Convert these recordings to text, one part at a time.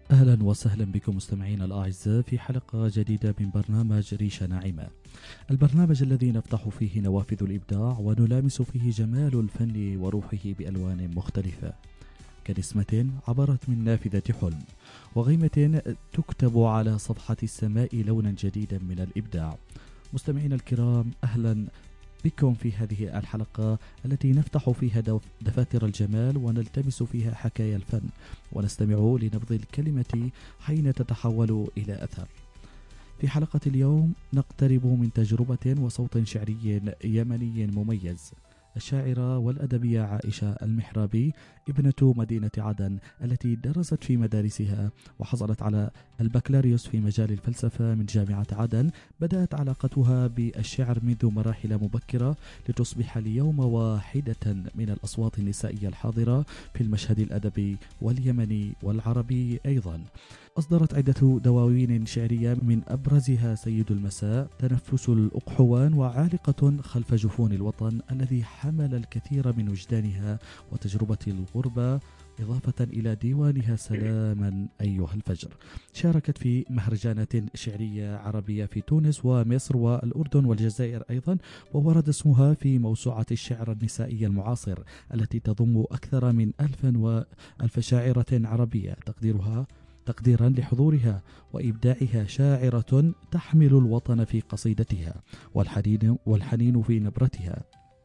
أهلا وسهلا بكم مستمعينا الأعزاء في حلقة جديدة من برنامج ريشة ناعمة. البرنامج الذي نفتح فيه نوافذ الإبداع ونلامس فيه جمال الفن وروحه بألوان مختلفة، كنسمة عبرت من نافذة حلم وغيمة تكتب على صفحة السماء لونا جديدا من الإبداع. مستمعينا الكرام، أهلا بكم في هذه الحلقة التي نفتح فيها دفاتر الجمال ونلتمس فيها حكايا الفن ونستمع لنبض الكلمة حين تتحول إلى أثر. في حلقة اليوم نقترب من تجربة وصوت شعري يمني مميز. الشاعرة والأدبية عائشة المحرابي، ابنة مدينة عدن التي درست في مدارسها وحصلت على البكالوريوس في مجال الفلسفة من جامعة عدن، بدأت علاقتها بالشعر منذ مراحل مبكرة لتصبح اليوم واحدة من الأصوات النسائية الحاضرة في المشهد الأدبي واليمني والعربي أيضا. أصدرت عدة دواوين شعرية من أبرزها سيد المساء، تنفس الأقحوان، وعالقة خلف جفون الوطن، الذي حمل الكثير من وجدانها وتجربة الغربة، إضافة إلى ديوانها سلاما أيها الفجر. شاركت في مهرجانات شعرية عربية في تونس ومصر والأردن والجزائر أيضا، وورد اسمها في موسوعة الشعر النسائي المعاصر التي تضم أكثر من 1000 شاعرة عربية. تقديرا لحضورها وإبداعها، شاعرة تحمل الوطن في قصيدتها والحنين في نبرتها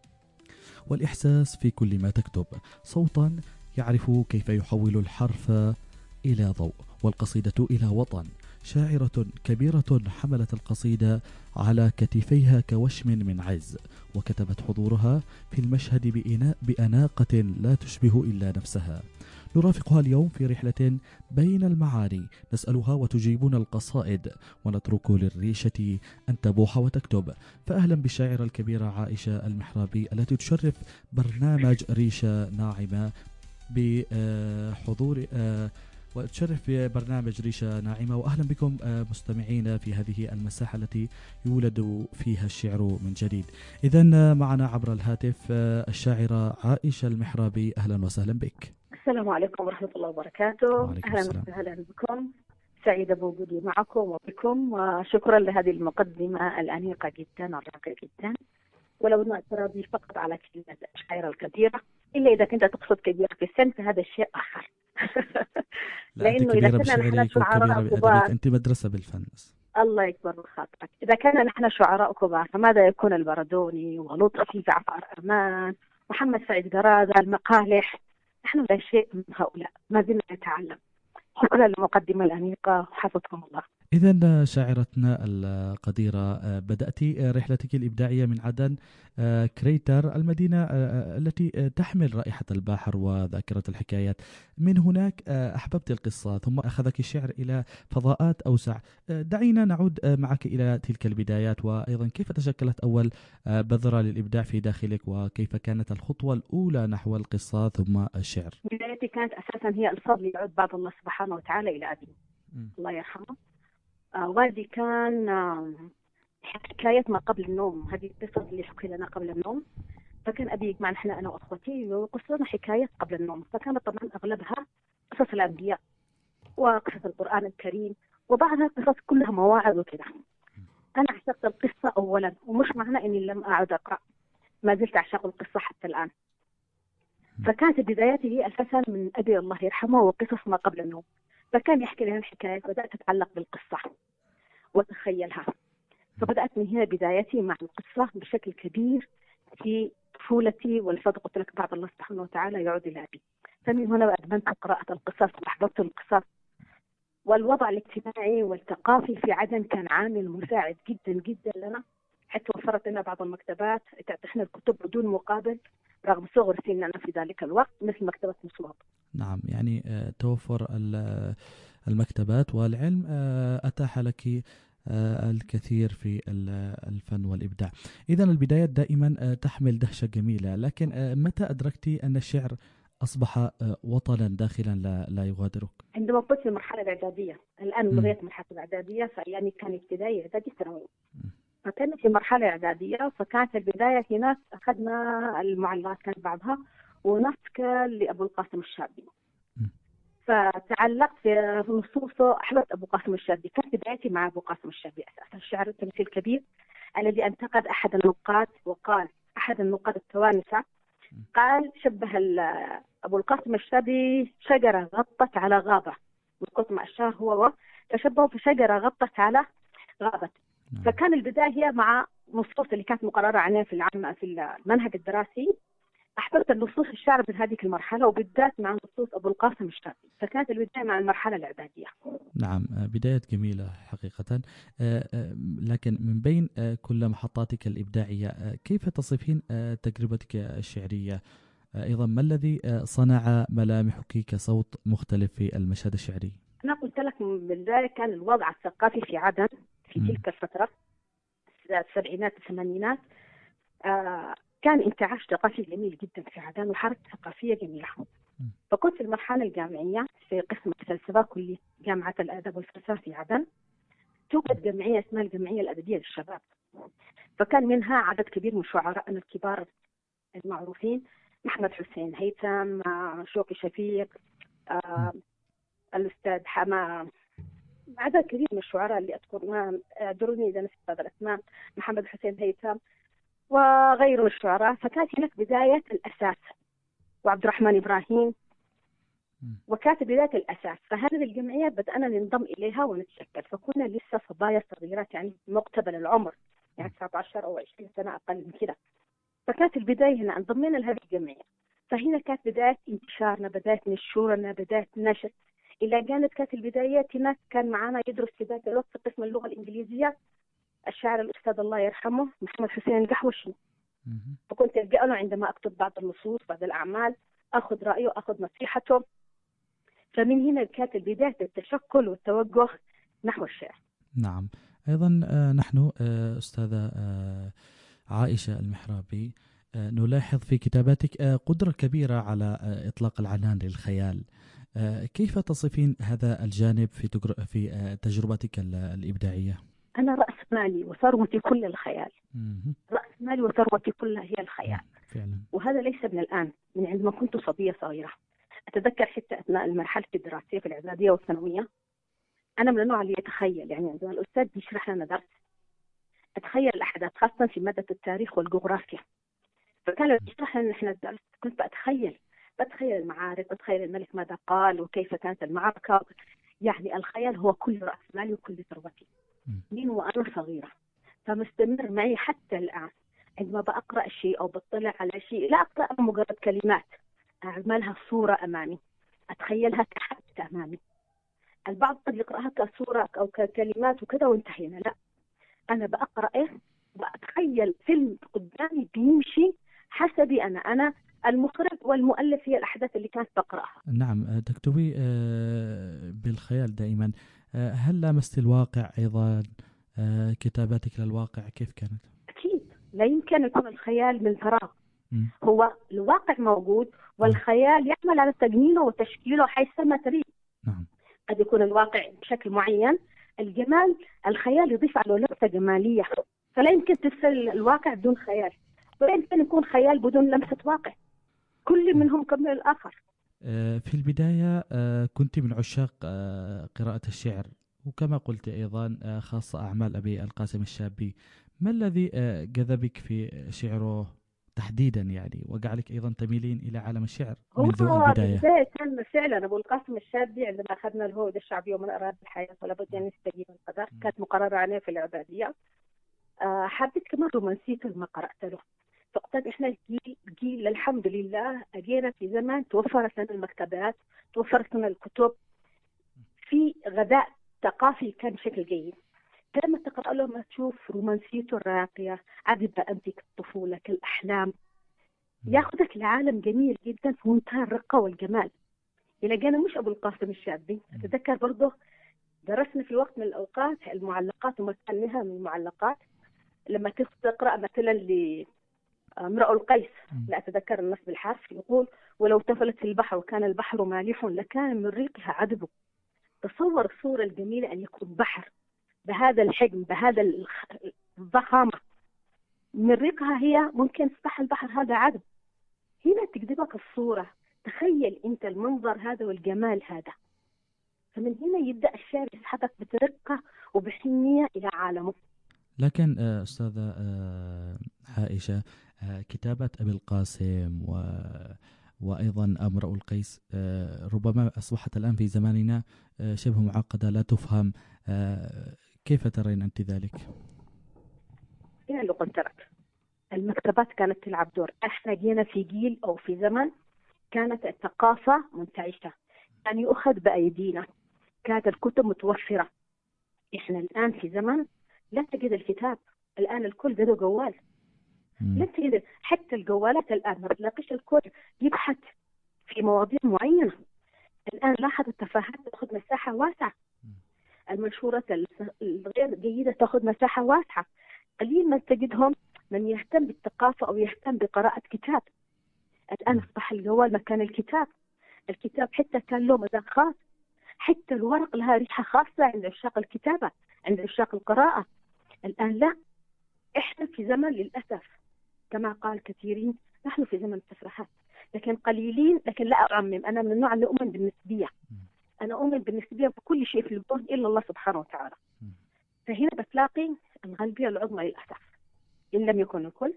والإحساس في كل ما تكتب، صوتا يعرف كيف يحول الحرف إلى ضوء والقصيدة إلى وطن. شاعرة كبيرة حملت القصيدة على كتفيها كوشم من عز، وكتبت حضورها في المشهد بأناقة لا تشبه إلا نفسها. نرافقها اليوم في رحلة بين المعاني، نسألها وتجيبنا القصائد، ونترك للريشة أن تبوح وتكتب. فأهلا بالشاعرة الكبيرة عائشة المحرابي التي تشرف برنامج ريشة ناعمة بحضور وتشرف برنامج ريشة ناعمة. وأهلا بكم مستمعين في هذه المساحة التي يولد فيها الشعر من جديد. إذن معنا عبر الهاتف الشاعرة عائشة المحرابي، أهلا وسهلا بك. السلام عليكم ورحمة الله وبركاته. وعليكم أهلا السلام. وسهلا بكم، سعيدة بوجودي معكم وبكم، وشكرا لهذه المقدمة الأنيقة جدا الراقية جدا. ولو أن اعتراضي فقط على كلمة الشاعرة الكبيرة، إلا إذا كنت تقصد كبيرة في السن فهذا شيء آخر. لا، أنت لأنه إذا كبيرة كنا نحن بشعرك وكبيرة شعراء بأدبك، كبار، أنت مدرسة بالفن. الله يكبر من خاطرك، إذا كنا نحن شعراء كبار فماذا يكون البردوني ولطفي جعفر أمان، محمد سعيد قرادة، المقالح؟ نحن لا شيء من هؤلاء، ما زلنا نتعلم. شكرا للمقدمة الأنيقة، حفظكم الله. إذن شاعرتنا القديرة، بدأت رحلتك الإبداعية من عدن، كريتر، المدينة التي تحمل رائحة البحر وذاكرة الحكايات. من هناك أحببت القصة، ثم أخذك الشعر إلى فضاءات أوسع. دعينا نعود معك إلى تلك البدايات، وأيضا كيف تشكلت أول بذرة للإبداع في داخلك، وكيف كانت الخطوة الأولى نحو القصة ثم الشعر. بدايتي كانت أساسا هي الفضل يعود بعد الله سبحانه وتعالى إلى أبي، الله يرحمه. والدي كان حكاية ما قبل النوم، هذه القصص اللي حكي لنا قبل النوم. فكان أبي يجمعنا نحن أنا وأخوتي ويقص حكايات قبل النوم، فكانت طبعا أغلبها قصص الأنبياء وقصص القرآن الكريم، وبعضها قصص كلها مواعظ وكذا. أنا عشقت القصة أولا، ومش معنى إني لم أعد أقرأ، ما زلت أعشق القصة حتى الآن. فكانت بداياتي هي أساسا من أبي الله يرحمه وقصص ما قبل النوم. فكان يحكي لنا الحكايات، بدأت أتعلق بالقصة وأتخيلها. فبدأت من هنا بدايتي مع القصة بشكل كبير في طفولتي، والفضل قلت لك بعد الله سبحانه وتعالى يعود إلى أبي. فمن هنا أدمنت قراءة القصص وأحببت القصص. والوضع الاجتماعي والثقافي في عدن كان عامل مساعد جدا جدا لنا، حتى وفرت لنا بعض المكتبات تعطينا الكتب بدون مقابل رغم صغر سننا في ذلك الوقت، مثل مكتبة مسواط. نعم، يعني توفر المكتبات والعلم أتاح لك الكثير في الفن والإبداع. إذن البدايات دائما تحمل دهشة جميلة، لكن متى أدركت أن الشعر أصبح وطنا داخلا لا يغادرك؟ عندما كنت في المرحلة الإعدادية، الآن لغاية مرحلة الإعدادية، فيعني كان ابتدائي إعدادي ثانوي. فكان في مرحلة إعدادية، فكانت البداية هناك أخذنا المعلقات كانت بعضها ونسك لأبو القاسم الشابي. فتعلقت في نصوصه. أحببت أبو قاسم الشابي، كانت بدايتي مع أبو قاسم الشابي أساسا. الشاعر التمثيل الكبير الذي انتقد أحد النقاد وقال، أحد النقاد التوانسة قال شبه أبو القاسم الشابي شجرة غطت على غابة، من كثر ما أشار هو فشبهه في شجرة غطت على غابة. فكان البداية هي مع نصوص اللي كانت مقررة علينا في المنهج الدراسي. أحببت النصوص الشعر من هذه المرحلة، وبالذات مع نصوص أبو القاسم الشابي، فكانت البداية مع المرحلة الإعدادية. نعم، بداية جميلة حقيقة. لكن من بين كل محطاتك الإبداعية، كيف تصفين تجربتك الشعرية؟ أيضا ما الذي صنع ملامحك كصوت مختلف في المشهد الشعري؟ أنا قلت لك من البداية كان الوضع الثقافي في عدن في تلك الفترة، السبعينات الثمانينات، كان انتعاش ثقافي جميل جدا في عدن وحركة ثقافية جميلة. فكنت في المرحلة الجامعية في قسم الفلسفة كلية جامعة الآداب والفلسفة في عدن. توجد جمعية اسمها الجمعية الأدبية للشباب، فكان منها عدد كبير من شعراءنا الكبار المعروفين، محمد حسين هيثم، شوقي شفيق، الأستاذ حما، عدد كبير من الشعراء اللي أذكر، ما أعذروني إذا نسيت بعض الأسماء، محمد حسين هيثم وغيره من الشعراء. فكانت هناك بداية الأساس، وعبد الرحمن إبراهيم، وكانت بداية الأساس. فهذه الجمعية بدأنا ننضم إليها ونتشكل، فكنا لسه صبايا صغيرات يعني مقتبل العمر، يعني 19 أو 20 سنة أقل من كده. فكانت البداية هنا انضمينا لهذه الجمعية، فهنا كانت بداية انتشارنا، بداية نشورنا، بداية نشر. إلى جانب كانت البدايات هناك كان معنا يدرس في ذات الوقت في قسم اللغة الإنجليزية الشاعر الأستاذ الله يرحمه محمد حسين القحوشي. فكنت ألجأ له عندما أكتب بعض النصوص بعض الأعمال، أخذ رأيه وأخذ نصيحته. فمن هنا كانت بداية التشكل والتوجه نحو الشعر. نعم. أيضا نحن أستاذة عائشة المحرابي نلاحظ في كتاباتك قدرة كبيرة على إطلاق العنان للخيال. كيف تصفين هذا الجانب في تجربتك الإبداعية؟ أنا رأس مالي وثروتي كل الخيال. رأس مالي وثروتي كلها هي الخيال فعلا. وهذا ليس من الآن، من عندما كنت صبية صغيرة. أتذكر حتى أثناء المرحلة الدراسية في الإعدادية والثانوية، أنا من النوع اللي يتخيل، يعني عندما الأستاذ يشرح لنا درس أتخيل الأحداث، خاصة في مادة التاريخ والجغرافيا. فكان يشرح لنا نحن الدرس كنت بتخيل المعارك، بتخيل الملك ماذا قال وكيف كانت المعركة. يعني الخيال هو كل رأس مالي وكل ثروتي من وأنا صغيرة، فمستمر معي حتى الآن. عندما بقرأ شيء أو بطلع على شيء لا أقرأ مجرد كلمات، أعملها صورة أمامي، أتخيلها كحدث أمامي. البعض قد يقرأها كصورة أو ككلمات وكذا وانتهينا، لا، أنا بقرأ وأتخيل فيلم قدامي بيمشي حسبي أنا المخرج والمؤلف هي الأحداث اللي كانت بقرأها. نعم، تكتبي بالخيال دائما. هل لامست الواقع أيضا؟ كتاباتك للواقع كيف كانت؟ أكيد لا يمكن يكون الخيال من فراغ. هو الواقع موجود والخيال يعمل على تجميله وتشكيله حيثما تريد. نعم. قد يكون الواقع بشكل معين، الجمال الخيال يضيف على لمسة جمالية، فلا يمكن تفصل الواقع بدون خيال، ولا يمكن يكون خيال بدون لمسة واقع، كل منهم كمل الآخر. في البداية كنت من عشاق قراءة الشعر، وكما قلت أيضا خاصة أعمال أبي القاسم الشابي. ما الذي جذبك في شعره تحديدا يعني وجعلك أيضا تميلين إلى عالم الشعر منذ البداية؟ البداية كان فعلا أبو القاسم الشابي عندما أخذنا الهوية الشعبية ومن أراد الحياة ولابد أن يستجيب القدر، كانت مقررة عليه في الإعدادية. حبيت كمان رومانسيته لما قرأت له. فقد إحنا جيل الحمد لله أجينا في زمن توفرت لنا المكتبات، توفرت لنا الكتب، في غذاء ثقافي كان بشكل جيد. لما تقرأ له ما تشوف رومانسيته الراقية، عذب أنت كالطفولة كالأحلام، ياخذك لعالم جميل جدا في منتهى الرقة والجمال. إلى جانا مش أبو القاسم الشابي، أتذكر برضه درسنا في وقت من الأوقات المعلقات ومثلها من المعلقات، لما تقرأ مثلا لامرأ القيس، لا أتذكر النص بالحرف، يقول ولو تفلت في البحر وكان البحر مالح لكان من ريقها عذبه. تصور الصورة الجميلة أن يكون بحر بهذا الحجم بهذا الضخامة، من ريقها هي ممكن تصبح البحر هذا عذب. هنا تجذبك الصورة، تخيل أنت المنظر هذا والجمال هذا. فمن هنا يبدأ الشاعر يسحبك بطريقة وبحنية إلى عالمه. لكن أستاذة عائشة، كتابة أبي القاسم وأيضا امرؤ القيس ربما أصبحت الآن في زماننا شبه معقدة لا تفهم. كيف ترين أنت ذلك؟ هنا اللي قلت لك، المكتبات كانت تلعب دور. احنا جينا في جيل أو في زمن كانت الثقافة منتعشة، كان يؤخذ بأيدينا، كانت الكتب متوفرة. احنا الآن في زمن لا تجد الكتاب. الآن الكل عنده جوال. لا تجد حتى الجوالات الآن، ما بتلاقيش الكل يبحث في مواضيع معينة. الآن لاحظ التفاهات تأخذ مساحة واسعة، المنشورات الغير جيدة تأخذ مساحة واسعة. قليل ما تجدهم من يهتم بالثقافة أو يهتم بقراءة كتاب. الآن أصبح الجوال مكان الكتاب. الكتاب حتى كان له مذاق خاص، حتى الورق لها ريحة خاصة عند عشاق الكتابة، عند عشاق القراءة. الآن لا، إحنا في زمن للأسف كما قال كثيرين نحن في زمن التفرحات، لكن قليلين. لكن لا أعمم، أنا من النوع اللي أؤمن بالنسبية. أنا أؤمن بالنسبية بكل شيء في الكون إلا الله سبحانه وتعالى. فهنا بتلاقي الغالبية العظمى للأسف إن لم يكن الكل.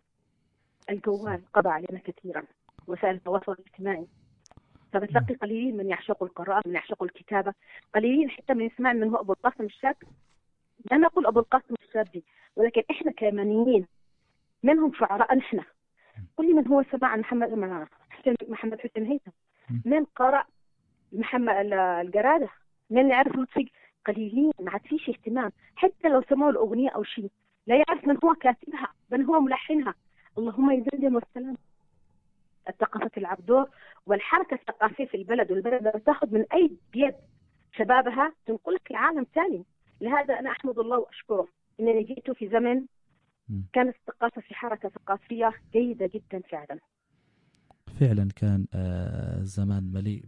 الجوال قضى علينا كثيرا، وسائل التواصل الاجتماعي. فبتلاقي قليلين من يعشقوا القراءة، من يعشقوا الكتابة. قليلين حتى من يسمع من هو أبو القاسم الشاب. لا نقول أبو القاسم الشابي، ولكن إحنا كيمنيين منهم شعراء. نحن كل من هو سمع عن محمد حسين هيثم، من قرأ محمد الجرادة، من يعرف لطفي. قليلين، ما عاد فيش اهتمام. حتى لو سمعوا الأغنية أو شيء لا يعرف من هو كاتبها، من هو ملحنها. اللهم يزيد والسلام. الثقافة تلعب دور، والحركة الثقافية في البلد، والبلد لما تأخذ من أي بيد شبابها تنقلك لعالم ثاني. لهذا أنا أحمد الله وأشكره إنني جئت في زمن كانت الثقافة في حركة ثقافية جيدة جدا فعلا. فعلا كان زمان مليء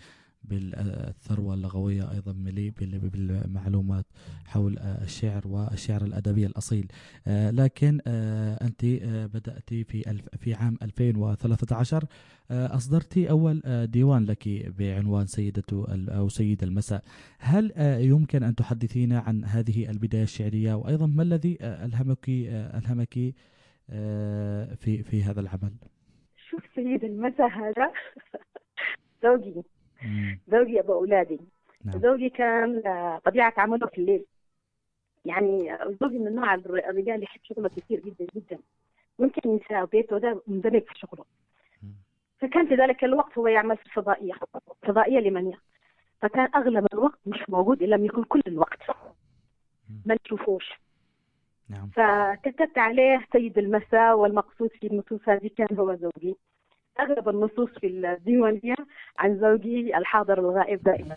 بالثروة اللغوية، أيضا مليء بالمعلومات حول الشعر والشعر الأدبي الأصيل. لكن أنت بدأت في عام 2013 أصدرت أول ديوان لك بعنوان سيدة أو سيد المساء. هل يمكن أن تحدثينا عن هذه البداية الشعرية، وأيضا ما الذي ألهمك في هذا العمل؟ شوف، سيد المساء هذا زوجي أبو أولادي. نعم. زوجي كان طبيعة عمله في الليل، يعني زوجي من نوع الرجال يحب شغله كثير جدا جدا، ممكن ينسى بيته ده مندمج في شغله. فكان في ذلك الوقت هو يعمل في فضائية لمنيا، فكان أغلب الوقت مش موجود إن لم يكن كل الوقت ما نشوفوش. نعم. فكتبت عليه سيد المساء، والمقصود في النصوص هذه كان هو زوجي. أغلب النصوص في الديوانية عن زوجي الحاضر الغائب دائما.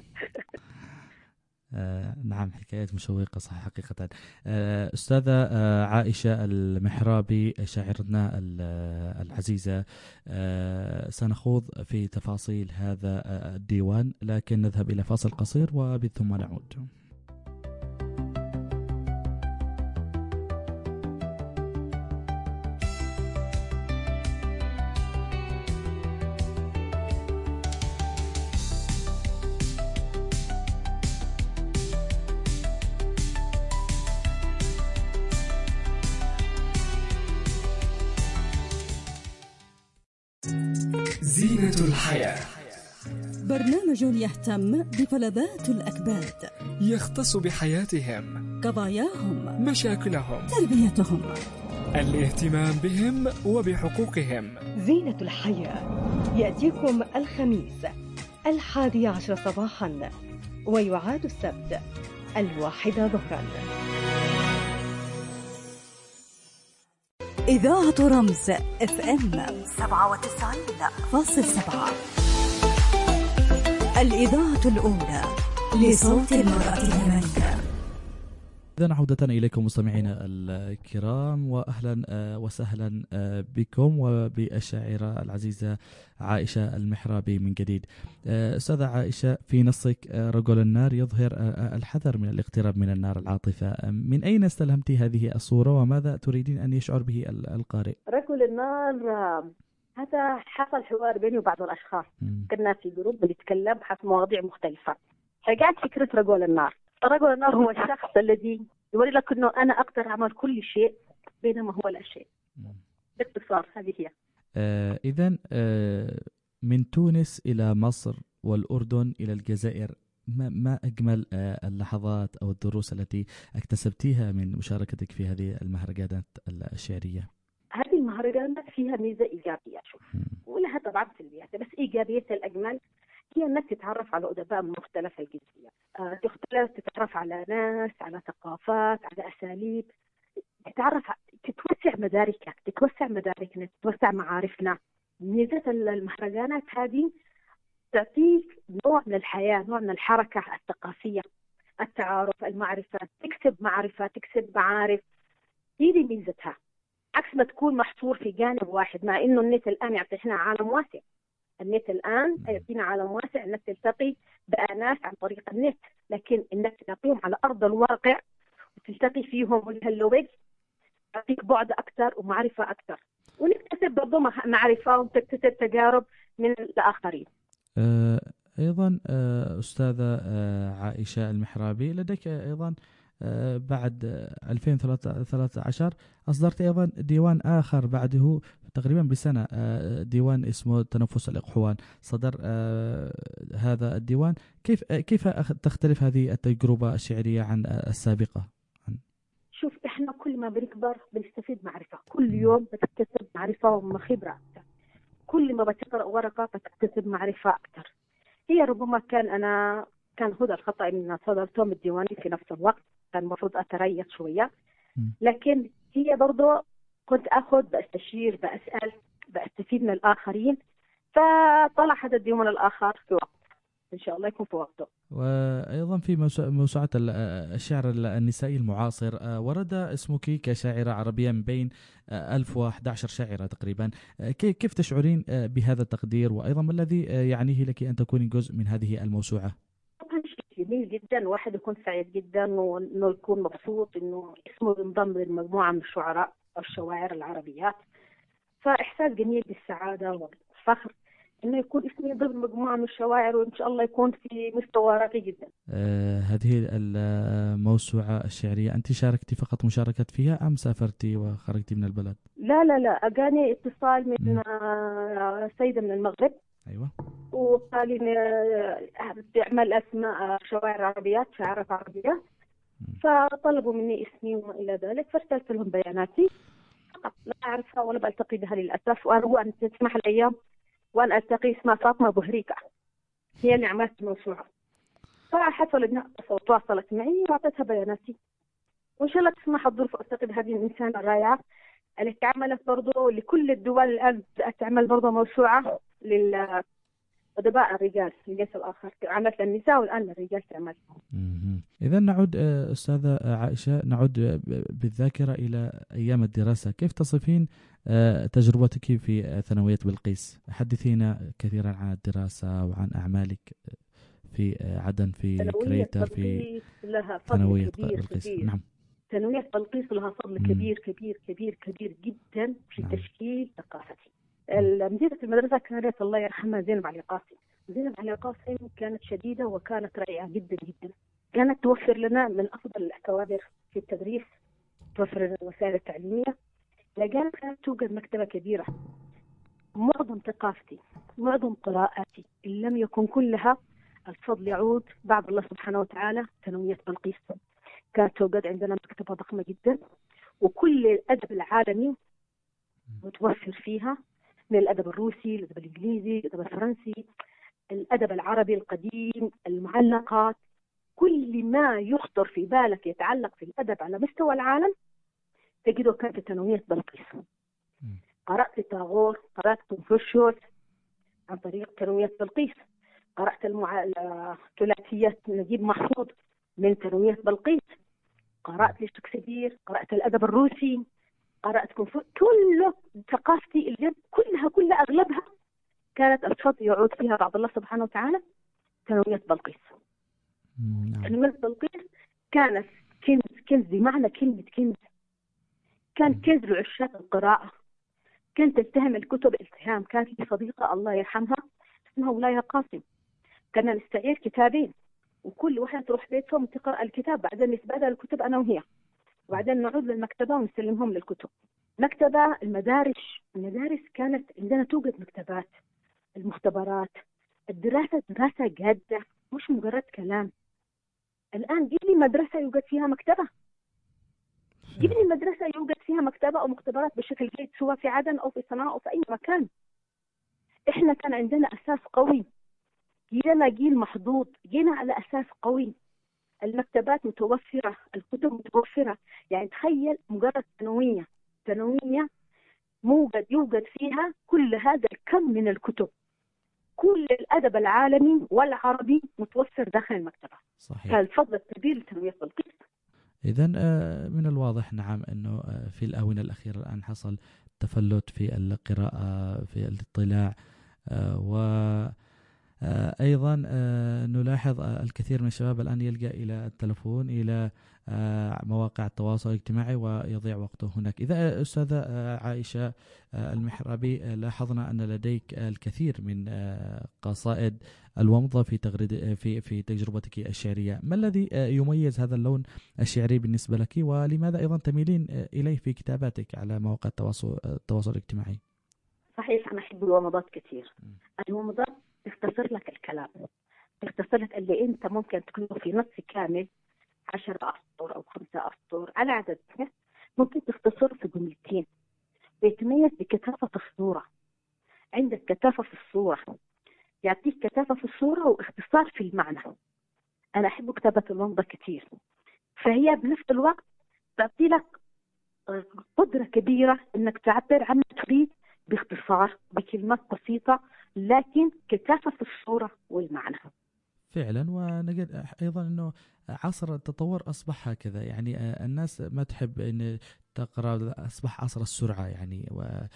نعم، حكايات مشوقة صح حقيقة. أستاذة عائشة المحرابي شاعرتنا العزيزة، سنخوض في تفاصيل هذا الديوان، لكن نذهب إلى فاصل قصير وثم نعود. زينة الحياة، برنامج يهتم بفلذات الأكباد، يختص بحياتهم، قضاياهم، مشاكلهم، تربيتهم، الاهتمام بهم وبحقوقهم. زينة الحياة يأتيكم الخميس 11 صباحا، ويعاد السبت 1 ظهرا. إذاعة رمز FM 97.7، الإذاعة الأولى لصوت المرأة اليمنية. إذن عودة إليكم مستمعينا الكرام، وأهلا وسهلا بكم وبالشاعرة العزيزة عائشة المحرابي من جديد. أستاذة عائشة، في نصك رجل النار يظهر الحذر من الاقتراب من النار العاطفة. من أين استلهمت هذه الصورة، وماذا تريدين أن يشعر به القارئ؟ رجل النار هذا حصل حوار بيني وبعض الأشخاص، كنا في جروب بنتكلم حسب مواضيع مختلفة. فجاءت فكرة رجل النار. رجل النار هو الشخص الذي يوري لك أنه أنا أقدر أعمل كل شيء بينما هو لا شيء. باختصار هذه هي. إذن من تونس إلى مصر والأردن إلى الجزائر، ما أجمل اللحظات أو الدروس التي اكتسبتيها من مشاركتك في هذه المهرجانات الشعرية؟ هذه المهرجانات فيها ميزة إيجابية، شوف، ولها طبعا سلبيات، بس إيجابيتها الأجمل هي أنك تتعرف على أدباء من مختلف الجنسيات، تتعرف على ناس، على ثقافات، على أساليب، تتوسع مداركك، تتوسع مداركنا، تتوسع معارفنا. ميزة المهرجانات هذه تعطيك نوع من الحياة، نوع من الحركة الثقافية، التعارف، المعرفة، تكسب معرفة، تكسب معارف. هذه ميزتها، عكس ما تكون محصور في جانب واحد. مع إنه النت الآن يعطينا عالم واسع، النت الآن يعطينا عالم واسع إنك تلتقي بناس عن طريق النت، لكن إنك تلاقيهم على أرض الواقع وتلتقي فيهم وجها لوجه يعطيك بعد أكثر ومعرفة أكثر، ونكتسب برضو معرفة وتكتسب تجارب من الآخرين. أيضا أستاذة عائشة المحرابي، لديك أيضا بعد 2013 أصدرت أيضا ديوان آخر بعده تقريبا بسنة، ديوان اسمه تنفس الإقحوان. صدر هذا الديوان. كيف تختلف هذه التجربة الشعرية عن السابقة؟ شوف، إحنا كل ما بنكبر بنستفيد معرفة، كل يوم بتكتسب معرفة وخبرة أكثر، كل ما بتقرأ ورقة بتكتسب معرفة أكثر. هي ربما كان هذا الخطأ إن صدرتهم الديواني في نفس الوقت، كان المفروض أتريث شوية، لكن هي برضو كنت أخذ بأستشير، بأسأل، بأستفيد من الآخرين، فطلع هذا الديوان الآخر في وقت إن شاء الله يكون في وقته. وأيضا في موسوعة الشعر النسائي المعاصر ورد اسمك كشاعرة عربية من بين 1011 شاعرة تقريبا. كيف تشعرين بهذا التقدير، وأيضا ما الذي يعنيه لك أن تكوني جزء من هذه الموسوعة؟ طبعا شيء جميل جدا، واحد يكون سعيد جدا وإنه يكون مبسوط إنه اسمه ينضم للمجموعة من الشعراء أو الشواعر العربيات، فإحساس جميل بالسعادة والفخر إنه يكون اسمي ضمن مجموعة من الشواعر، وإن شاء الله يكون في مستوى راقي جدا. هذه الموسوعة الشعرية أنت شاركتي فقط مشاركة فيها أم سافرتي وخرجتي من البلد؟ لا لا لا، أجاني اتصال من سيدة من المغرب. أيوة. وقال لي تعمل أسماء شواعر عربيات، شعارات عربية، فطلبوا مني اسمي وما إلى ذلك، فارسلت لهم بياناتي فقط، لا أعرفها ولا بلتقي بها للأسف. وأرجو أن تسمح الأيام وأن ألتقي، اسمها فاطمة بهريكة، هي اللي عملت الموسوعة. فحصل إنها تواصلت معي وأعطيتها بياناتي، وإن شاء الله تسمح الظروف ألتقي بهذه الإنسانة الرائعة اللي عملت برضو لكل الدول الآن تعمل برضو موسوعة لأدباء الرجال، الجنس الآخر، عملت للنساء والآن للرجال تعمل. إذا نعود أستاذة عائشة، نعود بالذاكرة إلى أيام الدراسة. كيف تصفين تجربتك في ثانوية بلقيس؟ حدثينا كثيرا عن الدراسة وعن أعمالك في عدن، في كريتا، في ثانوية بلقيس. نعم، ثانوية بلقيس لها فضل كبير كبير كبير كبير جدا في تشكيل ثقافتي. مديرة المدرسة كانت الله يرحمها زينب علي قاسم. زينب علي قاسم كانت شديدة وكانت رائعة جدا جدا، كانت توفر لنا من أفضل الكوادر في التدريس، توفر لنا الوسائل التعليمية، لكن كانت توجد مكتبة كبيرة. معظم ثقافتي، معظم قراءاتي إن لم يكن كلها، الفضل يعود بعد الله سبحانه وتعالى ثانوية بلقيس. كانت توجد عندنا مكتبة ضخمة جدا، وكل الأدب العالمي متوفر فيها، من الأدب الروسي، الأدب الإنجليزي، الأدب الفرنسي، الأدب العربي القديم، المعلقات، كل ما يخطر في بالك يتعلق في الأدب على مستوى العالم تجده كان في ثانوية بلقيس. قرأت تاغور، قرأت كونفوشيوس عن طريق ثانوية بلقيس، قرأت ثلاثيات نجيب محفوظ من ثانوية بلقيس، قرأت لشكسبير، قرأت الأدب الروسي، قرأت كل ثقافتي اللي كلها أغلبها كانت الفضل يعود فيها بعد الله سبحانه وتعالى ثانوية بلقيس. ثانوية بلقيس كانت كنز بمعنى كلمة كنز، كان كنز لعشاق القراءة، كنت أتهم الكتب التهام. كانت لي صديقة الله يرحمها اسمها ولاية قاسم، كنا نستعير كتابين وكل واحدة تروح بيتهم تقرأ الكتاب، بعدين نتبادل الكتب أنا وهي، وبعدين نعود للمكتبة ونسلمهم للكتب. مكتبة المدارس كانت عندنا توجد مكتبات، المختبرات، الدراسة دراسة جادة مش مجرد كلام. الآن جيب لي مدرسة يوجد فيها مكتبة، جيب لي مدرسة يوجد فيها مكتبة أو مختبرات بشكل جيد، سواء في عدن أو في صنعاء أو في أي مكان. إحنا كان عندنا أساس قوي، جيلنا جيل محظوظ، جينا على أساس قوي، المكتبات متوفرة، الكتب متوفرة. يعني تخيل مجرد ثانوية يوجد فيها كل هذا الكم من الكتب، كل الأدب العالمي والعربي متوفر داخل المكتبة. صحيح. فالفضل الكبير لتنمية القسم. إذن من الواضح نعم أنه في الآونة الأخيرة الآن حصل تفلت في القراءة، في الاطلاع، وأيضا نلاحظ الكثير من الشباب الآن يلجأ إلى التلفون، إلى مواقع التواصل الاجتماعي ويضيع وقته هناك. إذا أستاذة عائشة المحرابي، لاحظنا أن لديك الكثير من قصائد الومضة في تجربتك الشعرية. ما الذي يميز هذا اللون الشعري بالنسبة لك، ولماذا أيضا تميلين إليه في كتاباتك على مواقع التواصل الاجتماعي؟ صحيح، أنا أحب الومضات كثير. الومضات تختصر لك الكلام، تختصر لك اللي أنت ممكن تكتبه في نص كامل 10 أسطر أو 5 أسطر على عدد، ممكن تختصر في جملتين. بيتميز بكثافة الصورة، عندك كثافة في الصورة، يعطيك كثافة في الصورة واختصار في المعنى. أنا أحب كتابة الومضة كثير، فهي بنفس الوقت تعطي لك قدرة كبيرة إنك تعبر عن ما تريد باختصار بكلمات بسيطة، لكن كثافة في الصورة والمعنى. فعلا. ونجد أيضا أنه عصر التطور أصبح هكذا، يعني الناس ما تحب أن تقرأ، أصبح عصر السرعة يعني.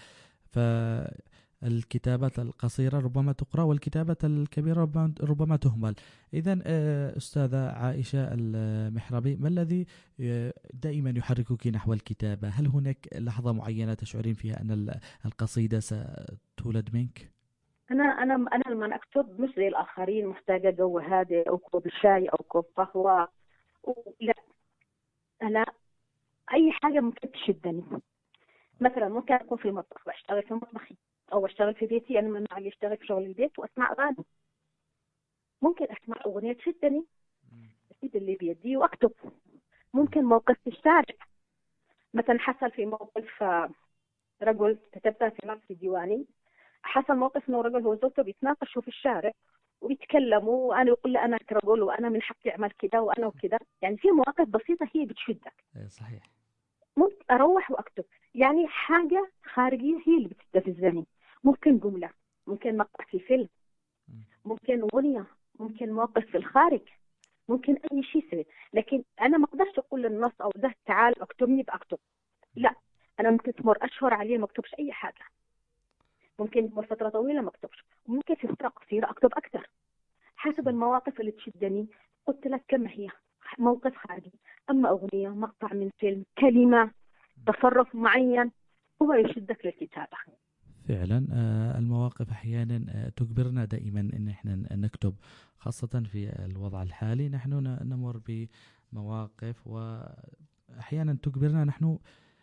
فالكتابات القصيرة ربما تقرأ، والكتابات الكبيرة ربما تهمل. إذن أستاذة عائشة المحرابي، ما الذي دائما يحركك نحو الكتابة؟ هل هناك لحظة معينة تشعرين فيها أن القصيدة ستولد منك؟ أنا لما أكتب مش زي الآخرين محتاجة جو هادئ أو كوب شاي أو كوب قهوة، لا، أنا أي حاجة ممكن تشدني. مثلا ممكن أكون في المطبخ بشتغل في مطبخي، أو أشتغل في بيتي، أنا من اللي أشتغل في شغل البيت وأسمع أغاني. ممكن أسمع أغنية تشدني أسيب اللي بيدي وأكتب. ممكن موقف في الشارع، مثلا حصل في موقف رجل كتبتها في نص ديواني، حصل موقف انه رجل هو وزوجته بيتناقشوا في الشارع وبيتكلموا، وانا يقول لي انا كرجل وانا من حقي اعمل كذا وانا وكذا. يعني في مواقف بسيطه هي بتشدك. صحيح. ممكن اروح واكتب، يعني حاجه خارجيه هي اللي بتستفزني. ممكن جمله، ممكن مقطع في فيلم، ممكن اغنيه، ممكن موقف في الخارج، ممكن اي شيء يصير. لكن انا ما اقدرش اقول للنص او ده تعال اكتبني باكتب، لا. انا ممكن تمر اشهر عليه ما اكتبش اي حاجه، ممكن تمر فترة طويلة ما اكتبش، ممكن في فترة قصيرة اكتب اكثر حسب المواقف اللي تشدني. قلت لك كم هي موقف خارجي، اما اغنية، مقطع من فيلم، كلمة، تصرف معين هو يشدك للكتابة. فعلا. المواقف احيانا تجبرنا دائما ان احنا نكتب، خاصة في الوضع الحالي نحن نمر بمواقف واحيانا تجبرنا نحن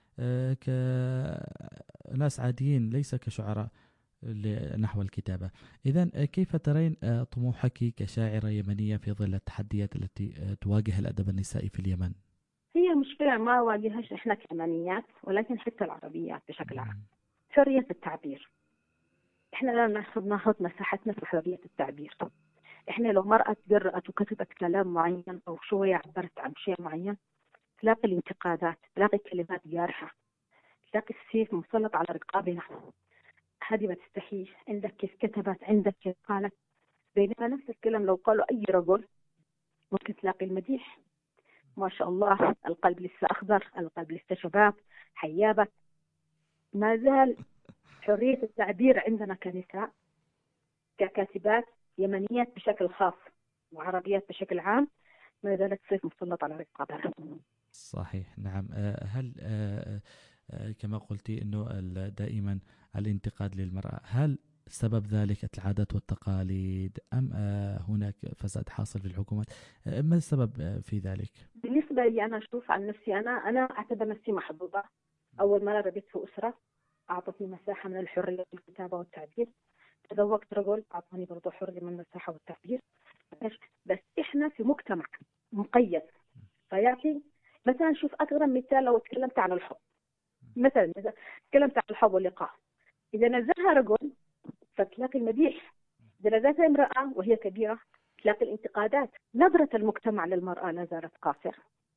كناس عاديين ليس كشعراء نحو الكتابة. إذن كيف ترين طموحك كشاعرة يمنية في ظل التحديات التي تواجه الأدب النسائي في اليمن؟ هي مشكلة ما واجهش إحنا كيمنيات، ولكن حتى العربيات بشكل عام، حرية التعبير. إحنا لا ناخذ مساحتنا في حرية التعبير. إحنا لو مرأة جرأت وكتبت كلام معين أو شوية عبرت عن شيء معين، تلاقي الانتقادات، تلاقي كلمات جارحة، تلاقي السيف مسلط على رقابنا. هذه ما تستحيش. عندك كيف كتبت، عندك كيف قالت. بينما نفس الكلام لو قالوا أي رجل ممكن تلاقي المديح، ما شاء الله القلب لسه أخضر، القلب لسه شباب، حيابك. ما زال حرية التعبير عندنا كنساء، ككاتبات يمنيات بشكل خاص وعربيات بشكل عام، ما زالت السيف مسلط على رقابها. صحيح. نعم. هل كما قلتي أنه دائما الانتقاد للمرأة، هل سبب ذلك العادات والتقاليد أم هناك فساد حاصل في الحكومات؟ ما السبب في ذلك؟ بالنسبة لي أنا أشوف عن نفسي، أنا أعتبر نفسي محظوظة. أول مرة ربيت في أسرة أعطتني مساحة من الحرية في الكتابة والتعبير، تزوجت رجل أعطاني برضو حرية من المساحة والتعبير. بس إحنا في مجتمع مقيد، فيعطي مثلا شوف أقرب مثال، لو تكلمت عن الحب مثلا، إذا تكلمت عن الحب واللقاء، إذا نزلها رجل فتلاقي المديح، إذا نزلتها امرأة وهي كبيرة تلاقي الانتقادات. نظرة المجتمع للمرأة لا زالت قاصرة.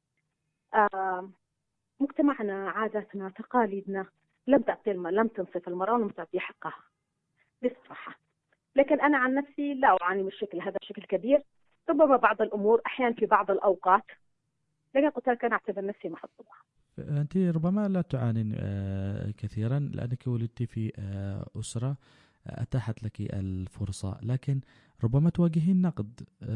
مجتمعنا، عاداتنا، تقاليدنا لم تنصف المرأة ولم تعطي حقها بصراحة. لكن أنا عن نفسي لا أعاني من الشكل هذا بشكل كبير، ربما بعض الأمور أحيانا في بعض الأوقات، لكن قلت لك أنا أعتبر نفسي محظوظة. أنت ربما لا تعانين كثيرا لأنك ولدت في أسرة أتاحت لك الفرصة، لكن ربما تواجهين نقد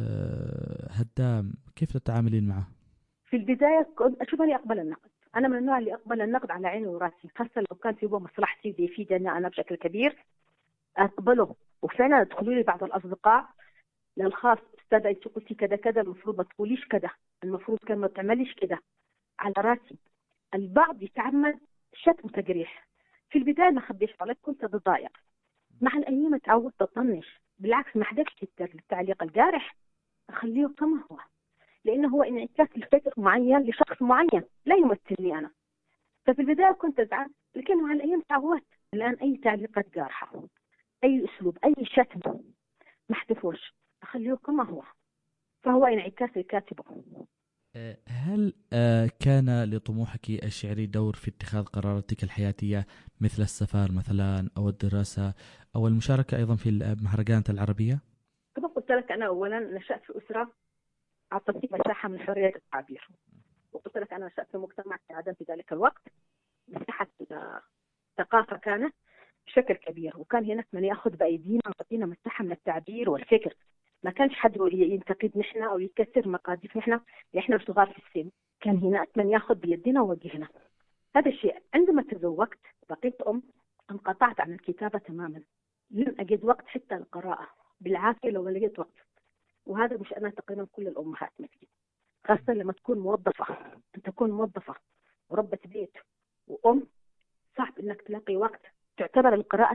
هدام، كيف تتعاملين معه؟ في البداية كنت أشوف أني أقبل النقد، أنا من النوع اللي أقبل النقد على عيني وراسي، خاصة لو كان في مصلحتي ويفيدني أنا بشكل كبير أقبله. وفعلا يدخلوا لي بعض الأصدقاء للخاص، أستاذة أنت قلتي كذا كذا، المفروض ما تقوليش كذا، المفروض كان ما تعمليش كذا، على راسي. البعض يتعمد شتم وتجريح. في البداية ما خبيش عليك كنت أتضايق، مع الأيام تعودت أطنش، بالعكس ما حدثش التعليق الجارح أخليه كما هو، لأنه هو انعكاس لفكر معين لشخص معين لا يمثلني أنا. ففي البداية كنت أزعل، لكن مع الأيام تعودت. الآن أي تعليقات جارحة، أي أسلوب، أي شتم ما احتفوش، أخليه كما هو، فهو انعكاس لكاتبه. هل كان لطموحك الشعري دور في اتخاذ قراراتك الحياتية مثل السفر مثلا أو الدراسة أو المشاركة أيضا في المهرجانات العربية؟ كما قلت لك أنا أولا نشأت في أسرة أعطتني مساحة من حرية التعبير، وقلت لك أنا نشأت في مجتمع عدم في ذلك الوقت مساحة ثقافة كانت بشكل كبير، وكان هناك من يأخذ بأيدينا ويعطينا مساحة من التعبير والفكر. ما كانش حد ينتقدنا إحنا أو يكسر مقاديفنا إحنا صغار في السن، كان هناك من يأخذ بيدنا ووجهنا. هذا الشيء. عندما تزوجت بقيت انقطعت عن الكتابة تماما، لم أجد وقت حتى القراءة، بالعافية لو لقيت وقت. وهذا مش أنا، تقريبا كل الأمهات مثلي، خاصة لما تكون موظفة. أن تكون موظفة وربة بيت وأم، صعب إنك تلاقي وقت. تعتبر القراءة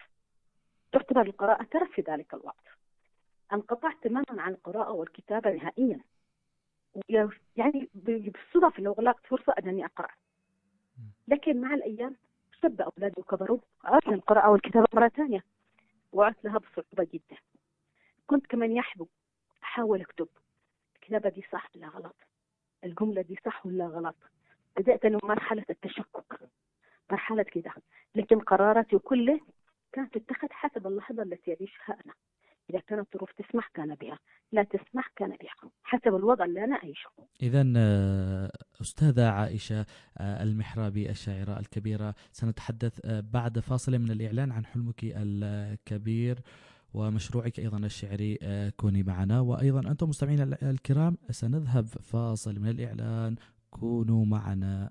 ترف في ذلك الوقت. انقطعت تماما عن القراءة والكتابة نهائيا، يعني بالصدف لو غلقت فرصة أنني أقرأ. لكن مع الأيام شب أولادي وكبروا، عدت القراءة والكتابة مرة ثانية، وعدت لها بصعوبة جدا. كنت كمان يحبو أحاول أكتب الكتابة دي صح ولا غلط، الجملة دي صح ولا غلط. بدأت أنا مرحلة التشكك، مرحلة كده. لكن قراراتي كلها كانت تتخذ حسب اللحظة التي يعيشها أنا. إذا كانت الظروف تسمح كان بها، لا تسمح كان بها، حسب الوضع اللي أنا أعيشه. إذن أستاذة عائشة المحرابي الشاعرة الكبيرة، سنتحدث بعد فاصل من الإعلان عن حلمك الكبير ومشروعك أيضا الشعري. كوني معنا، وأيضا أنتم مستمعين الكرام سنذهب فاصل من الإعلان، كونوا معنا.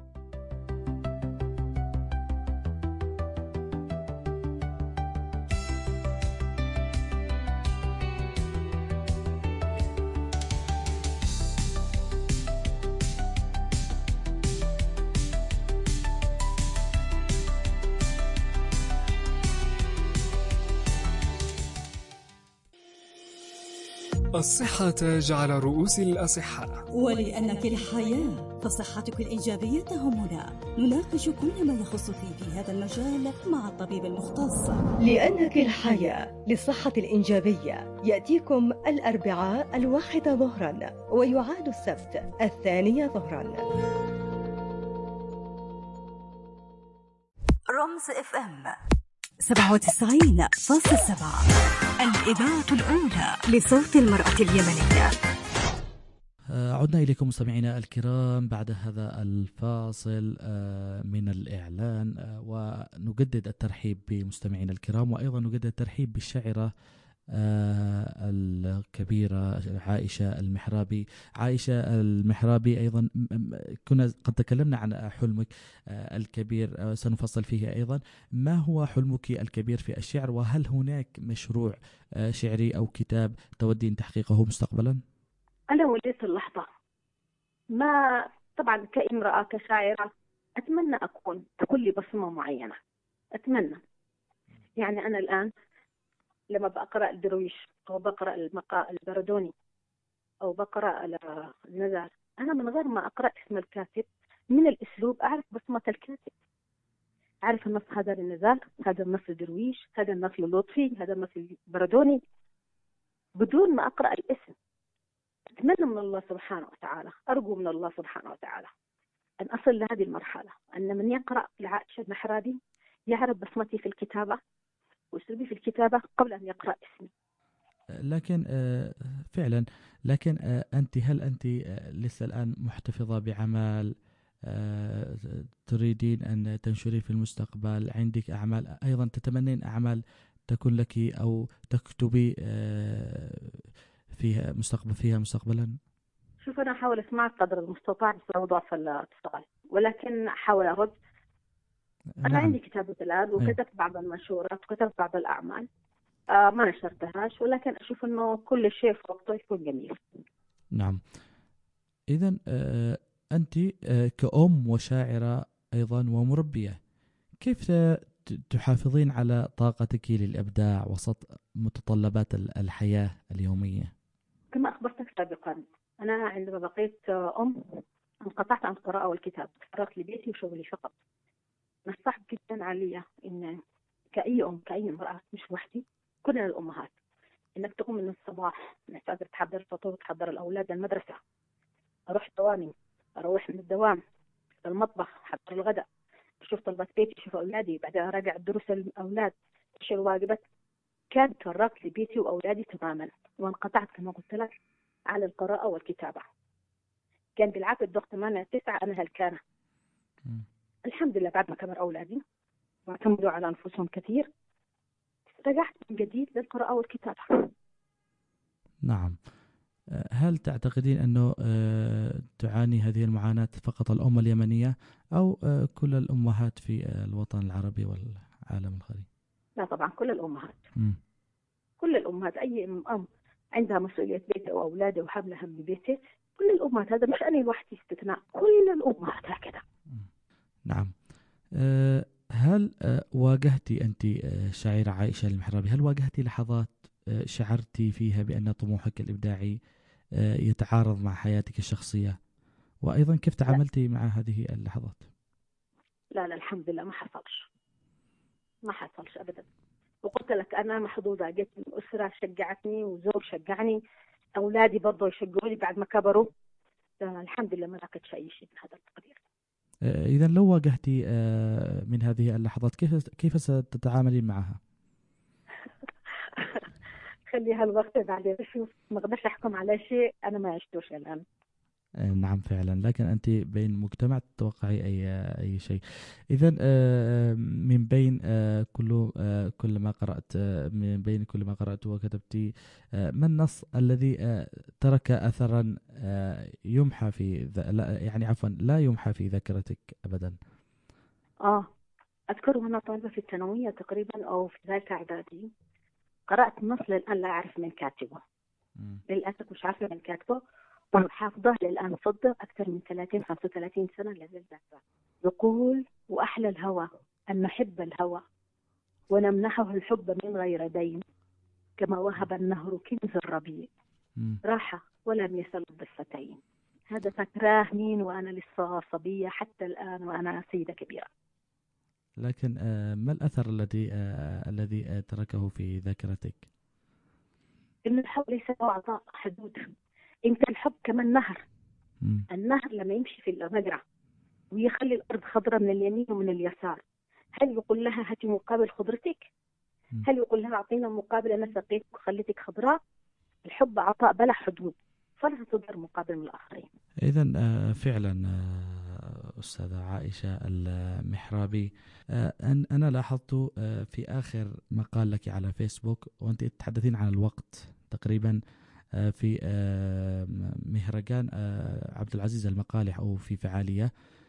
الصحة تاج على رؤوس الأصحاء، ولأنك الحياة فصحتك الإيجابية تهمنا. نناقش كل ما يخصك في هذا المجال مع الطبيب المختص. لأنك الحياة للصحة الإيجابية يأتيكم الأربعاء 1 ظهرا، ويعاد السبت 2 ظهرا. رمز FM 97.7، الإذاعة الأولى لصوت المرأة اليمنية. عدنا إليكم مستمعينا الكرام بعد هذا الفاصل من الإعلان، ونجدد الترحيب بمستمعينا الكرام، وأيضا نجدد الترحيب بالشاعرة الكبيرة عائشة المحرابي. عائشة المحرابي أيضا كنا قد تكلمنا عن حلمك الكبير، سنفصل فيه أيضا. ما هو حلمك الكبير في الشعر، وهل هناك مشروع شعري أو كتاب تودين تحقيقه مستقبلا؟ أنا وليت اللحظة، ما طبعا كامرأة كشاعرة أتمنى تكون لي بصمة معينة. أتمنى يعني أنا الآن لما بقرأ الدرويش أو بقرأ البردوني أو بقرأ النزار، أنا من غير ما أقرأ اسم الكاتب من الأسلوب أعرف بصمة الكاتب، أعرف النص هذا للنزار، هذا النص لدرويش، هذا النص للطفي، هذا النص للبردوني بدون ما أقرأ الاسم. أتمنى من الله سبحانه وتعالى، أرجو من الله سبحانه وتعالى أن أصل لهذه المرحلة، أن من يقرأ لعائشة المحرابي يعرف بصمتي في الكتابة وأسلوبي في الكتابة قبل أن يقرأ اسمي. لكن فعلا، لكن هل أنت لسه الآن محتفظة بعمل تريدين أن تنشري في المستقبل؟ عندك أعمال أيضا تتمنين أعمال تكون لك أو تكتبي فيها مستقبلا؟ شوف أنا أحاول أسمع قدر المستطاع بس ضعف الاتصال، ولكن أحاول أرد. أنا نعم. عندي كتابة الآن وكتبت بعض المنشورات وكتبت بعض الأعمال ما نشرتهاش، ولكن أشوف أنه كل شيء في وقته يكون جميل. نعم. إذن أنت كأم وشاعرة أيضا ومربية، كيف تحافظين على طاقتك للإبداع وسط متطلبات الحياة اليومية؟ كما أخبرتك سابقا، أنا عندما بقيت انقطعت عن القراءة والكتاب، فرغت لبيتي وشغلي فقط. من الصعب جدا علي إن كأي أم كأي امرأة مش وحدي، كلنا الأمهات، إنك تقوم من الصباح إنك تقدر تحضر الفطور وتحضر الأولاد للمدرسة، أروح دوامي، أروح من الدوام للمطبخ، حضر الغداء، أشوف طلبات بيتي، أشوف أولادي، بعدين أراجع دروس الأولاد، أشيل الواجبات. كان فرغت لبيتي وأولادي تماما، وانقطعت كما قلت لك على القراءة والكتابة. كان بالعكس الضغط 8-9 أنا هلكانة. الحمد لله بعد ما كبر أولادي واعتمدوا على أنفسهم كثير رجعت من جديد للقراءة والكتابة. نعم. هل تعتقدين أنه تعاني هذه المعاناة فقط الأم اليمنية أو كل الأمهات في الوطن العربي والعالم الخارجي؟ لا طبعا كل الأمهات. كل الأمهات، أي أم عندها مسؤولية بيتها وأولاده وحملها من بيته، كل الأمهات، هذا مش أنا لوحدي استثناء، كل الأمهات هكذا. نعم. هل واجهتي أنت شاعرة عائشة المحرابي، هل واجهتي لحظات شعرتي فيها بأن طموحك الإبداعي يتعارض مع حياتك الشخصية، وأيضا كيف تعاملتي مع هذه اللحظات؟ لا الحمد لله ما حصلش أبدا. وقلت لك أنا محظوظة، جيت من أسرة شجعتني وزوج شجعني، أولادي برضو يشجعوني بعد ما كبروا. الحمد لله ما لقيتش أي شيء من هذا القدير. إذا لو واجهتي من هذه اللحظات كيف ستتعاملين معها؟ خليها الوقت بعدين بشوف، ما اقدرش احكم على شيء انا ما عشتوش الان. نعم فعلا، لكن أنت بين مجتمع تتوقعي أي شيء. إذا من بين كل ما قرأت، من بين كل ما قرأت وكتبتي، ما النص الذي ترك أثرا يمحى في لا يمحى في ذاكرتك أبدا؟ أذكر وأنا طالبة في الثانوية تقريبا أو في ذلك إعدادي، قرأت نص للآن لا أعرف من كاتبه. للأسف مش عارفة من كاتبه، وحافظه للآن صدق أكثر من 30-35 سنة لازال ذاكرة. يقول: وأحلى الهوى أن نحب الهوى ونمنحه الحب من غير دين، كما وهب النهر كنز الربيع، راحة ولم يسل الضفتين. هذا فاكراه مين وأنا لسه صبية حتى الآن وأنا سيدة كبيرة. لكن ما الأثر الذي تركه في ذاكرتك؟ إن الحب ليس له عطاء حدود. أنت الحب كمان نهر. النهر لما يمشي في المجرى ويخلي الأرض خضراء من اليمين ومن اليسار، هل يقول لها هاتي مقابل خضرتك؟ هل يقول لها أعطينا مقابل أنا سقيتك وخليتك خضراء؟ الحب عطاء بلا حدود، فلا تقدر مقابل من الآخرين. إذن فعلا أستاذة عائشة المحرابي. أنا لاحظت في آخر مقال لك على فيسبوك وأنت تتحدثين عن الوقت تقريبا في مهرجان عبد العزيز المقالح أو في فعالية.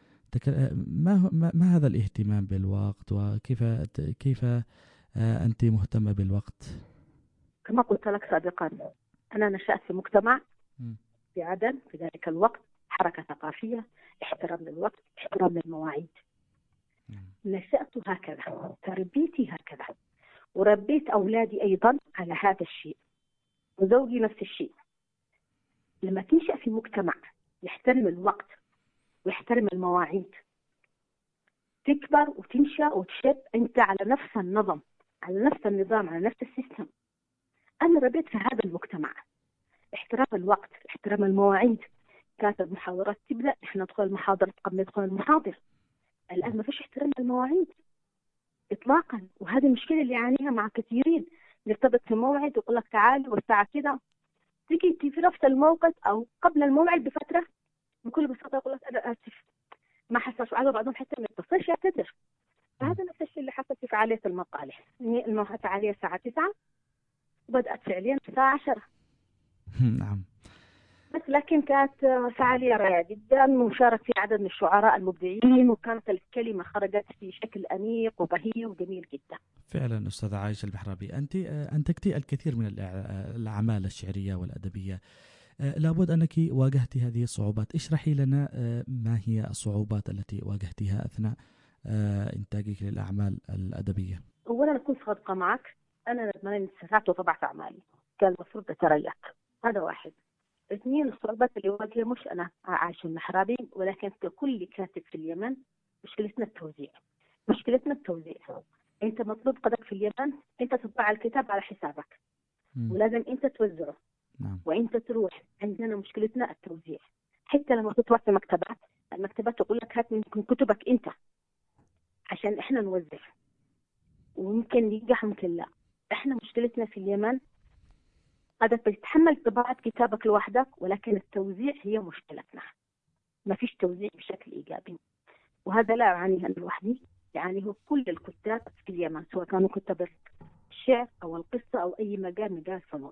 ما هذا الاهتمام بالوقت وكيف أنت مهتمة بالوقت؟ كما قلت لك سابقا، أنا نشأت في مجتمع في عدن في ذلك الوقت، حركة ثقافية، احترام للوقت، احترام للمواعيد. نشأت هكذا، تربيتي هكذا، وربيت أولادي أيضا على هذا الشيء، وزوجي نفس الشيء. لما تنشأ في مجتمع يحترم الوقت ويحترم المواعيد، تكبر وتنشأ وتشب أنت على نفس النظام، على نفس النظام، على نفس السيستم. أنا ربيت في هذا المجتمع احترام الوقت، احترام المواعيد. كانت المحاضرات تبدأ، إحنا ندخل المحاضرة قبل ندخل المحاضر. الآن ما فيش احترام المواعيد إطلاقا، وهذه المشكلة اللي يعانيها مع كثيرين. نرتبط في موعد ويقول لك تعال والساعة كذا، تيجي في نفس الموقف أو قبل الموعد بفترة بكل بساطة يقول لك أنا آسف ما حصلش، وعلى بعضهم حتى ما يتصلش يعتذر. فهذا نفس الشيء اللي حصل في فعالية المقالح. الفعالية الساعة 9 وبدأت فعليا الساعة 10. نعم. بس لكن كانت فعالية رائعة جدا، وشارك في عدد من الشعراء المبدعين، وكانت الكلمة خرجت في شكل أنيق وبهي وجميل جدا. فعلا أستاذة عائشة المحرابي، أنت أنتجتي الكثير من الأعمال الشعرية والأدبية. لابد أنك واجهتي هذه الصعوبات. اشرحي لنا ما هي الصعوبات التي واجهتها أثناء إنتاجك للأعمال الأدبية. أولا أكون صادقة معك، أنا لما سرعت وطبعت أعمالي كان المفروض أتريث، هذا واحد. اثنين، الصعوبات اللي واجهها مش أنا عائشة المحرابي، ولكن كل كاتب في اليمن مشكلتنا التوزيع. أنت مطلوب قدك في اليمن أنت تطبع الكتاب على حسابك ولازم أنت توزعه. نعم. وأنت تروح، عندنا مشكلتنا التوزيع. حتى لما تطبع في المكتبات تقول لك هات من كتبك أنت عشان إحنا نوزع، وممكن ينجح ممكن لا. إحنا مشكلتنا في اليمن قدك بتتحمل طباعة كتابك لوحدك، ولكن التوزيع هي مشكلتنا. ما فيش توزيع بشكل إيجابي، وهذا لا أعانيه أنا لوحدي، يعانيه كل الكتاب في اليمن، سواء كانوا كتاب الشعر أو القصة أو أي مجال الفنون.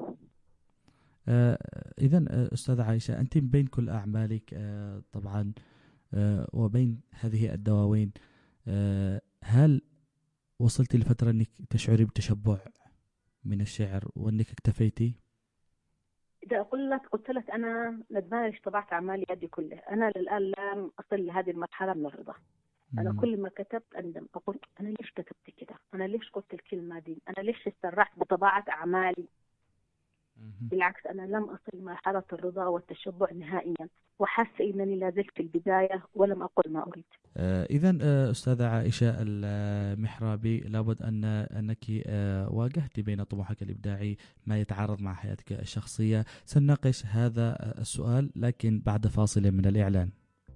إذن أستاذة عائشة، أنت بين كل أعمالك طبعا وبين هذه الدواوين، هل وصلتي لفترة أنك تشعري بتشبع من الشعر وأنك اكتفيتي؟ إذا قلت لك أنا ندمانة ليش طبعت أعمالي هذه كلها. أنا للآن لم أصل لهذه المرحلة من الرضا. أنا كل ما كتبت أندم، أقول أنا ليش كتبت كده، أنا ليش قلت الكلمة دي، أنا ليش استرحت بطباعة أعمالي. بالعكس، أنا لم أصل لمرحلة الرضا والتشبع نهائيا، وحاسة أنني لا زلت في البداية ولم أقل ما أريد. إذن أستاذة عائشة المحرابي، لابد أنك واجهت بين طموحك الإبداعي ما يتعارض مع حياتك الشخصية. سنناقش هذا السؤال لكن بعد فاصل من الإعلان.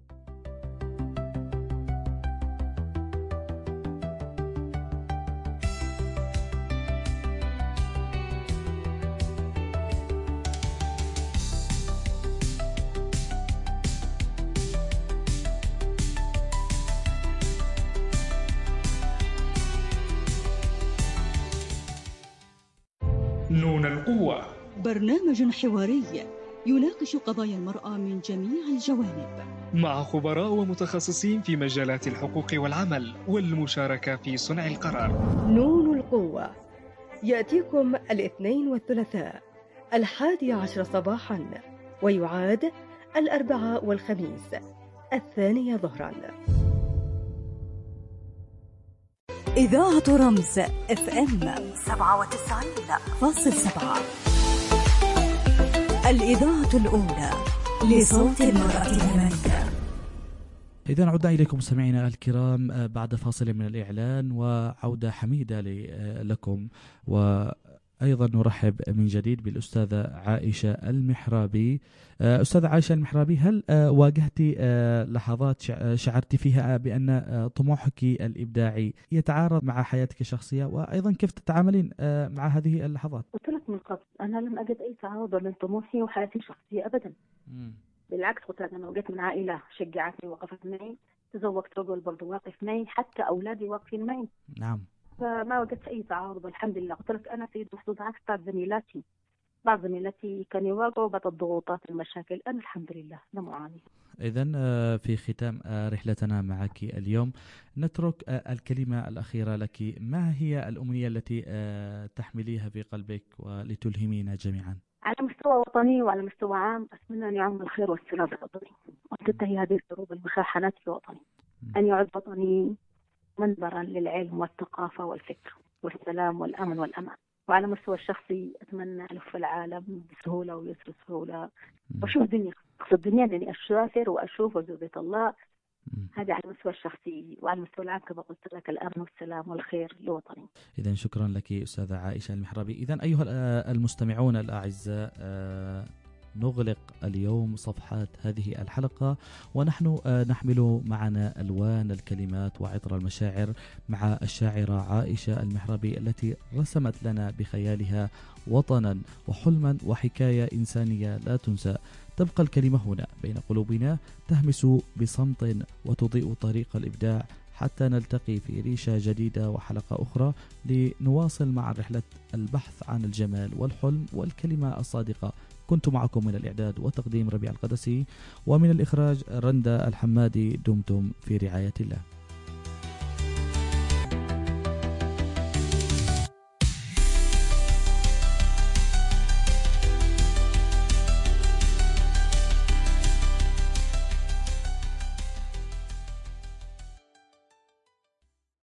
نون القوة، برنامج حواري يناقش قضايا المرأة من جميع الجوانب، مع خبراء ومتخصصين في مجالات الحقوق والعمل والمشاركة في صنع القرار. نون القوة يأتيكم الاثنين والثلاثاء 11 صباحا، ويعاد الأربعاء والخميس 2 ظهرا. إذاعة رمز FM 97.7، الإذاعة الأولى لصوت المرأة اليمنية. إذا عدنا إليكم مستمعينا الكرام بعد فاصل من الإعلان، وعودة حميدة لكم، وأيضا نرحب من جديد بالأستاذة عائشة المحرابي. أستاذة عائشة المحرابي، هل واجهتي لحظات شعرتي فيها بأن طموحك الإبداعي يتعارض مع حياتك الشخصية، وأيضا كيف تتعاملين مع هذه اللحظات؟ قلت لك من قبل أنا لم أجد أي تعارض بين طموحي وحياتي الشخصية أبدا. بالعكس قلت لك أنا وقفت من عائلة شجعتني ووقفت معي، تزوجت رجل برضه واقف معي، حتى أولادي واقفين معي. نعم. فما وجدت أي تعارض الحمد لله. قلت لك أنا سيد محظوظ عكس بعض زميلاتي كانوا يواجهوا بعض الضغوطات والمشاكل، أنا الحمد لله لم أعاني. إذن في ختام رحلتنا معك اليوم نترك الكلمة الأخيرة لك. ما هي الأمنية التي تحمليها في قلبك ولتلهمينا جميعا؟ على مستوى وطني وعلى مستوى عام أتمنى أن يعم الخير والسلام الوطني، وتنتهي هذه الحروب المخاحنات في وطني، أن يعد وطني منبرا للعلم والثقافة والفكر والسلام والأمن والأمان. وعلى مستوى الشخصي أتمنى ألف العالم بسهولة ويسر سهولة، وأشوف الدنيا، أقصد الدنيا أني أسافر وأشوف وأزور بيت الله. هذا على المستوى الشخصي، وعلى المستوى العام كما قلت لك الأمن والسلام والخير لوطني. إذن شكرا لك أستاذة عائشة المحربي. إذن أيها المستمعون الأعزاء، نغلق اليوم صفحات هذه الحلقة، ونحن نحمل معنا ألوان الكلمات وعطر المشاعر مع الشاعرة عائشة المحربي التي رسمت لنا بخيالها وطنا وحلما وحكاية إنسانية لا تنسى. تبقى الكلمة هنا بين قلوبنا تهمس بصمت وتضيء طريق الإبداع، حتى نلتقي في ريشة جديدة وحلقة أخرى لنواصل مع رحلة البحث عن الجمال والحلم والكلمة الصادقة. كنت معكم من الإعداد وتقديم ربيع القدسي، ومن الإخراج رندا الحمادي. دمتم في رعاية الله.